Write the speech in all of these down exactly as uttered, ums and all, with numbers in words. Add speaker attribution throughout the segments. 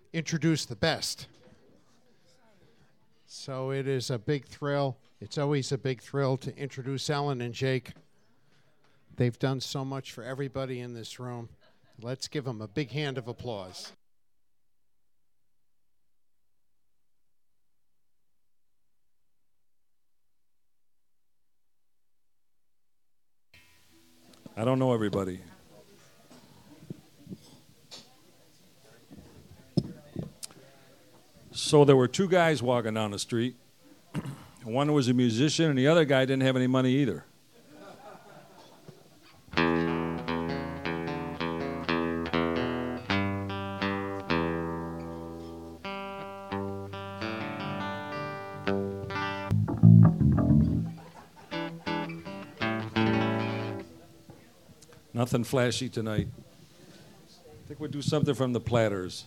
Speaker 1: introduce the best. So it is a big thrill. It's always a big thrill to introduce Ellen and Jake. They've done so much for everybody in this room. Let's give them a big hand of applause.
Speaker 2: I don't know everybody. So there were two guys walking down the street. One was a musician, and the other guy didn't have any money either. Nothing flashy tonight. I think we'll do something from the Platters.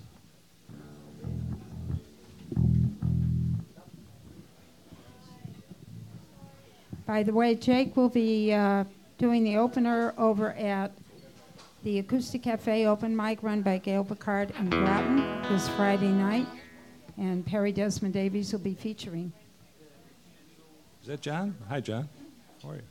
Speaker 3: By the way, Jake will be uh, doing the opener over at the Acoustic Cafe open mic run by Gail Picard in Groton this Friday night. And Perry Desmond Davies will be featuring.
Speaker 2: Is that John? Hi, John. How are you?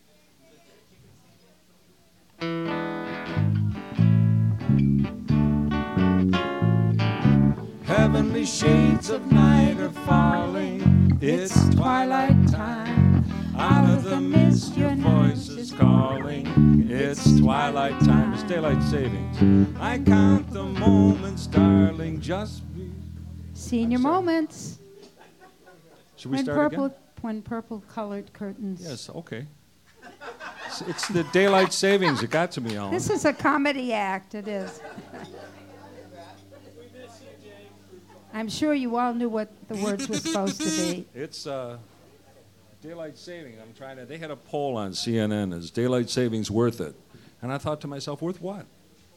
Speaker 4: Heavenly shades of night are falling. It's twilight time. Out of the mist your voice is calling. It's twilight time.
Speaker 2: It's daylight savings.
Speaker 4: I count the moments, darling, just be.
Speaker 3: Senior moments.
Speaker 2: Should we
Speaker 3: when
Speaker 2: start
Speaker 3: purple,
Speaker 2: again?
Speaker 3: When purple colored curtains.
Speaker 2: Yes, okay. It's, it's the daylight savings. It got to me, Alan.
Speaker 3: This is a comedy act, it is. I'm sure you all knew what the words were supposed to be.
Speaker 2: It's uh, daylight savings. I'm trying to. They had a poll on C N N. Is daylight savings worth it? And I thought to myself, worth what?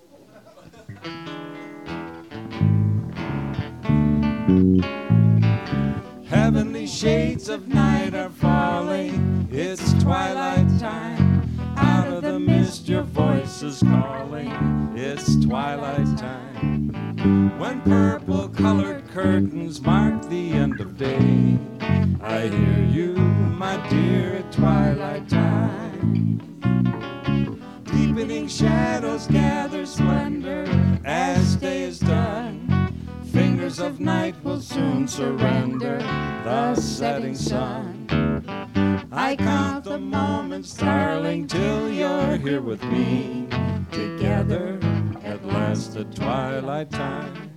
Speaker 4: Heavenly shades of night are falling. It's twilight time. Out of the mist your voice is calling. It's twilight time. When purple-colored curtains mark the end of day, I hear you, my dear, at twilight time. Deepening shadows gather splendor as day is done. Fingers of night will soon surrender the setting sun. I count the moments, darling, till you're here with me. Together at last at twilight time.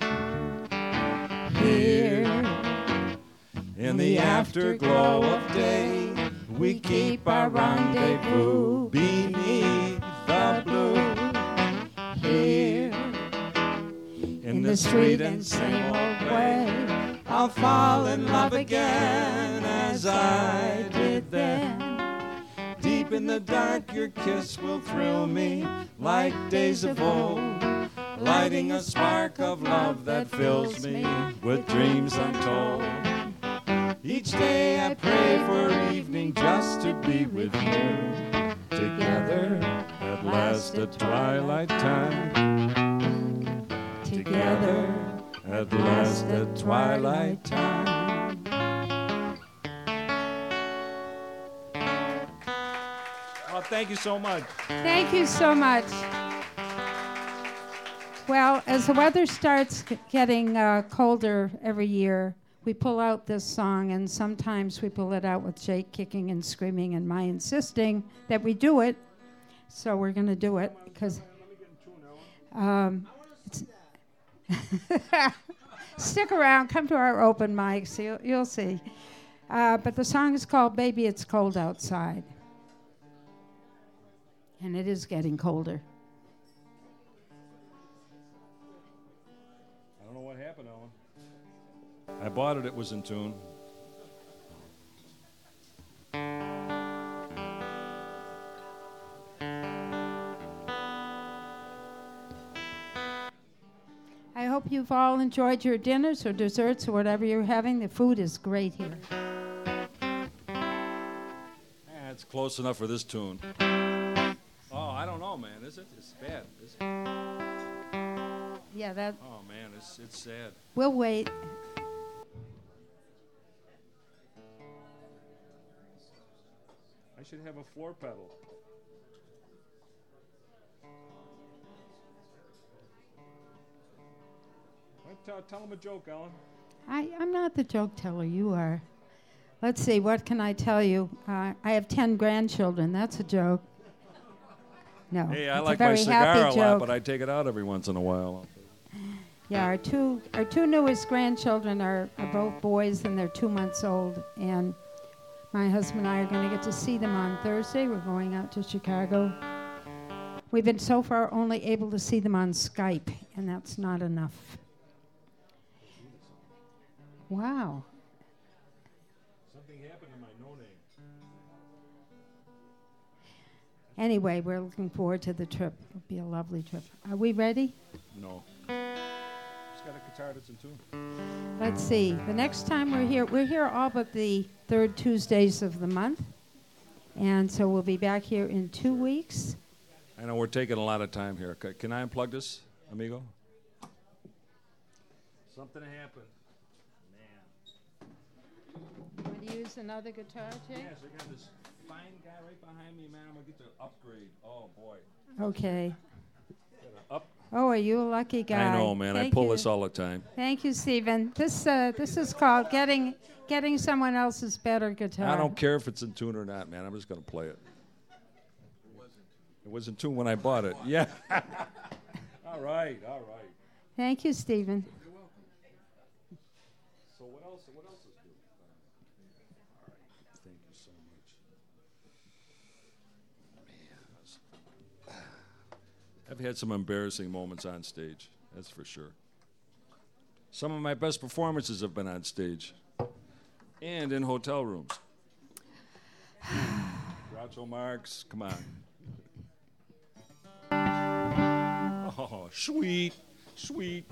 Speaker 4: Here in the afterglow of day, we keep our rendezvous beneath the blue. Here in the sweet and same old way, I'll fall in love again as I did then. Deep in the dark your kiss will thrill me like days of old, lighting a spark of love that fills me with dreams untold. Each day I pray for evening just to be with you. Together at last at twilight time. Together at last at twilight time.
Speaker 2: Oh, thank you so much.
Speaker 3: Thank you so much. Well, as the weather starts g- getting uh, colder every year, we pull out this song, and sometimes we pull it out with Jake kicking and screaming and my insisting that we do it. So we're going to do it because um, it's stick around, come to our open mics, you'll, you'll see. Uh, but the song is called Baby It's Cold Outside. And it is getting colder.
Speaker 2: I don't know what happened, Ellen. I bought it. It was in tune.
Speaker 3: I hope you've all enjoyed your dinners or desserts or whatever you're having. The food is great here.
Speaker 2: Eh, it's close enough for this tune. Oh, I don't know, man. Is it? It's bad. Is it?
Speaker 3: Yeah, that.
Speaker 2: Oh man, It's, it's sad.
Speaker 3: We'll wait.
Speaker 2: I should have a floor pedal. Tell, tell him a joke, Ellen.
Speaker 3: I, I'm not the joke teller. You are. Let's see. What can I tell you? Uh, I have ten grandchildren. That's a joke. No.
Speaker 2: Hey, I
Speaker 3: it's
Speaker 2: like
Speaker 3: a very
Speaker 2: my cigar
Speaker 3: happy
Speaker 2: a lot,
Speaker 3: joke.
Speaker 2: but I take it out every once in a while.
Speaker 3: Yeah, our two our two newest grandchildren are, are both boys, and they're two months old. And my husband and I are going to get to see them on Thursday. We're going out to Chicago. We've been so far only able to see them on Skype, and that's not enough. Wow.
Speaker 2: Something happened to my no name.
Speaker 3: Anyway, we're looking forward to the trip. It'll be a lovely trip. Are we ready?
Speaker 2: No. Just got a guitar that's in tune.
Speaker 3: Let's see. The next time we're here, we're here all but the third Tuesdays of the month. And so we'll be back here in two weeks.
Speaker 2: I know we're taking a lot of time here. C- Can I unplug this, amigo? Something happened.
Speaker 3: Want to use another guitar, Jay?
Speaker 2: Yes, I got this fine guy right behind me, man. I'm going to get to upgrade. Oh, boy.
Speaker 3: Okay.
Speaker 2: Up.
Speaker 3: Oh, are you a lucky guy?
Speaker 2: I know, man.
Speaker 3: Thank
Speaker 2: I pull
Speaker 3: you.
Speaker 2: this all the time.
Speaker 3: Thank you, Stephen. This uh, this is called getting getting someone else's better guitar.
Speaker 2: I don't care if it's in tune or not, man. I'm just going to play it. It was in tune when I bought it. Yeah. all right, all right.
Speaker 3: Thank you, Stephen.
Speaker 2: You're welcome. So what else? What else is good? All right. Thank you so much. Man, I've had some embarrassing moments on stage. That's for sure. Some of my best performances have been on stage and in hotel rooms. Groucho Marx, come on. Oh, sweet, sweet.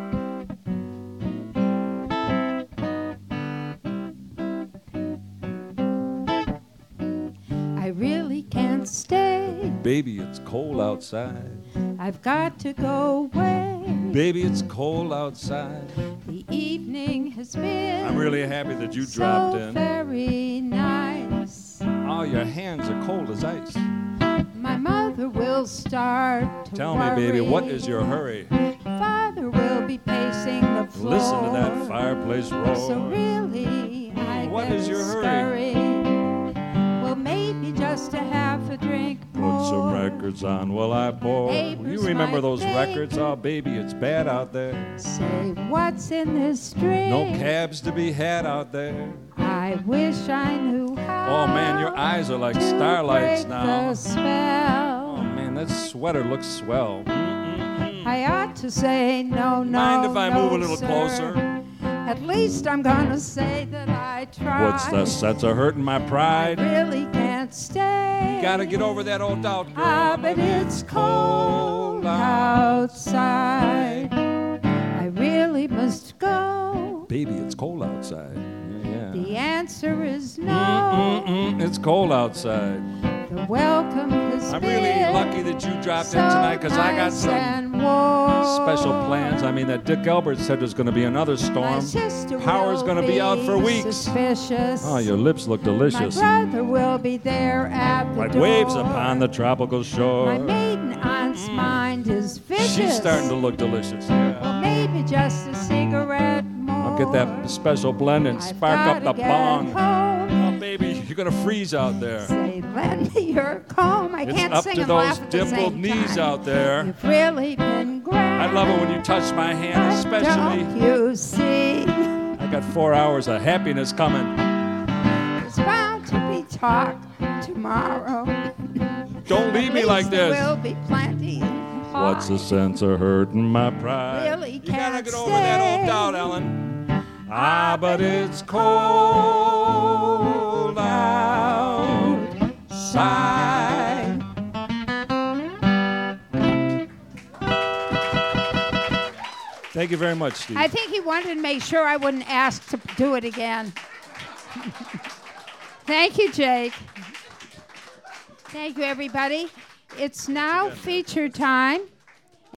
Speaker 3: I really can't stay.
Speaker 2: Baby, it's cold outside.
Speaker 3: I've got to go away.
Speaker 2: Baby, it's cold outside.
Speaker 3: The evening has been
Speaker 2: I'm really happy that you
Speaker 3: so
Speaker 2: dropped in.
Speaker 3: very nice.
Speaker 2: Oh, your hands are cold as ice.
Speaker 3: My mother will start to
Speaker 2: Tell
Speaker 3: worry.
Speaker 2: me, baby, what is your hurry?
Speaker 3: Father will be pacing the floor.
Speaker 2: Listen to that fireplace roar.
Speaker 3: So really, I
Speaker 2: What
Speaker 3: get
Speaker 2: is your hurry?
Speaker 3: scurry. Well, maybe just a half a drink more.
Speaker 2: Put some records on while I pour.
Speaker 3: Neighbors
Speaker 2: You remember
Speaker 3: might
Speaker 2: those
Speaker 3: think-
Speaker 2: records? Oh, baby, it's bad out there.
Speaker 3: Say, what's in this drink?
Speaker 2: No cabs to be had out there.
Speaker 3: I wish I knew how.
Speaker 2: Oh, man, your eyes are like
Speaker 3: to
Speaker 2: starlights
Speaker 3: break
Speaker 2: now.
Speaker 3: The spell.
Speaker 2: Oh, man, that sweater looks swell. Mm-mm-mm.
Speaker 3: I ought to say no, no.
Speaker 2: Mind if I
Speaker 3: no,
Speaker 2: move a little
Speaker 3: sir.
Speaker 2: closer?
Speaker 3: At least I'm gonna say that I tried.
Speaker 2: What's the sense of hurting my
Speaker 3: I
Speaker 2: pride?
Speaker 3: really can't stay.
Speaker 2: You gotta get over that old doubt, girl.
Speaker 3: Ah, but it's cold outside. I really must go.
Speaker 2: Baby, it's cold outside. Yeah,
Speaker 3: The
Speaker 2: yeah.
Speaker 3: answer is no.
Speaker 2: Mm-mm-mm, it's cold outside.
Speaker 3: The welcome has
Speaker 2: I'm
Speaker 3: been
Speaker 2: really lucky that you dropped
Speaker 3: so
Speaker 2: in tonight because I got
Speaker 3: nice
Speaker 2: some
Speaker 3: and warm.
Speaker 2: special plans. I mean, that Dick Elbert said there's going to be another
Speaker 3: My
Speaker 2: storm.
Speaker 3: sister
Speaker 2: Power's
Speaker 3: will
Speaker 2: going to be out for weeks.
Speaker 3: Suspicious.
Speaker 2: Oh, your lips look delicious.
Speaker 3: My brother will be there at the
Speaker 2: Like
Speaker 3: door.
Speaker 2: waves upon the tropical shore.
Speaker 3: My maiden aunt's mind is vicious.
Speaker 2: She's starting to look delicious. Yeah.
Speaker 3: Well, maybe just a cigarette more.
Speaker 2: I'll get that special blend and
Speaker 3: I've
Speaker 2: spark up
Speaker 3: gotta
Speaker 2: the
Speaker 3: get
Speaker 2: bong.
Speaker 3: home.
Speaker 2: Oh, baby, you're going to freeze out there.
Speaker 3: Say, lend me your comb. I
Speaker 2: It's
Speaker 3: can't
Speaker 2: up
Speaker 3: sing
Speaker 2: to
Speaker 3: and
Speaker 2: those
Speaker 3: laugh at the
Speaker 2: dimpled
Speaker 3: same
Speaker 2: knees
Speaker 3: time.
Speaker 2: out there.
Speaker 3: You've really been grand.
Speaker 2: I love it when you touch my hand,
Speaker 3: But
Speaker 2: especially.
Speaker 3: Don't you see?
Speaker 2: I got four hours of happiness coming.
Speaker 3: There's bound to be talk tomorrow.
Speaker 2: Don't leave
Speaker 3: At
Speaker 2: me
Speaker 3: least
Speaker 2: like
Speaker 3: there
Speaker 2: this.
Speaker 3: will be plenty.
Speaker 2: What's the sense of hurting my pride?
Speaker 3: Really
Speaker 2: you gotta
Speaker 3: can't
Speaker 2: get over that old
Speaker 3: stay.
Speaker 2: doubt, Ellen. Ah, but it's cold outside. Thank you very much, Steve.
Speaker 3: I think he wanted to make sure I wouldn't ask to do it again. Thank you, Jake. Thank you, everybody. It's now feature time.